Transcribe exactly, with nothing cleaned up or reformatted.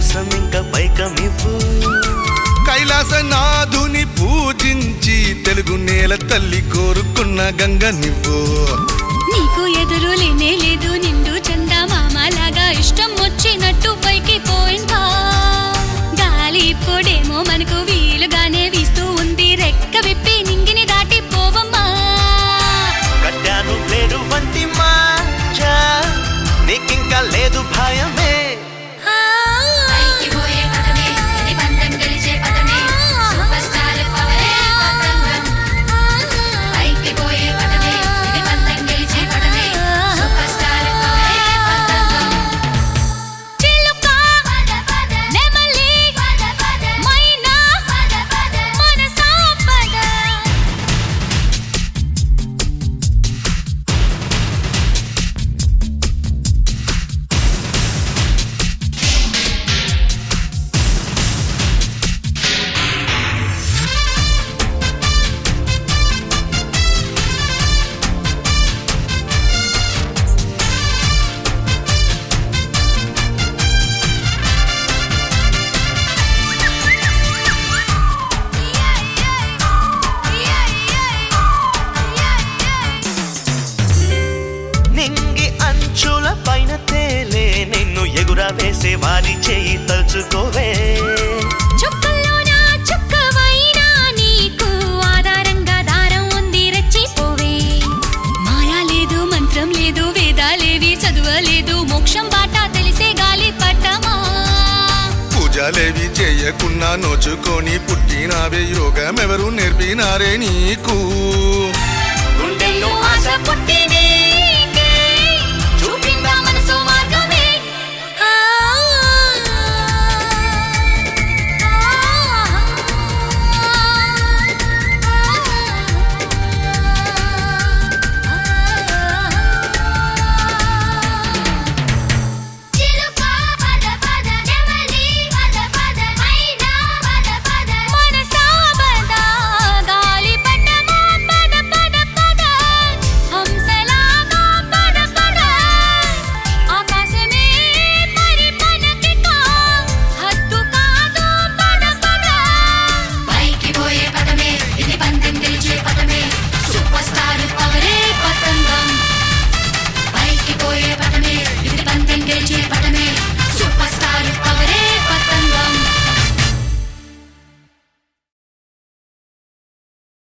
కోసం ఇంకా పైకమివ్వు. కైలాసనాథుని పూజించి తెలుగు నేల తల్లి కోరుకున్న గంగ నువ్వు. నీకు ఎదురు లేనే లేదు నిండు చందమామలాగా ఇష్టం వచ్చినట్టు పైకి పోయిందా. గాలి ఇప్పుడేమో మనకు వీలుగానే వీస్తూ ఉంది. రెక్క విప్పి నింగిని దాటి పోవమ్మా. కట్టాను పేరు వంటి మాంజా నీకింకా లేదు భయమే. పైన తేలే నిన్ను ఎగురా వేసే వారి చేయి తలుచుకోవే. చుక్కల్లోన చుక్కవైనా నీకు ఆధారంగా దారం ఉంది రెచ్చిపోవే. మాయా లేదు మంత్రం లేదు వేదాలేవి చదువలేదు మోక్షం బాట తెలిసే గాలి పట్టమా. పూజలేవి చేయకున్నా నోచుకొని పుట్టినావే యోగమెవరు నేర్పినారే నీకు. గుండెల్లో ఆశ పుట్టిన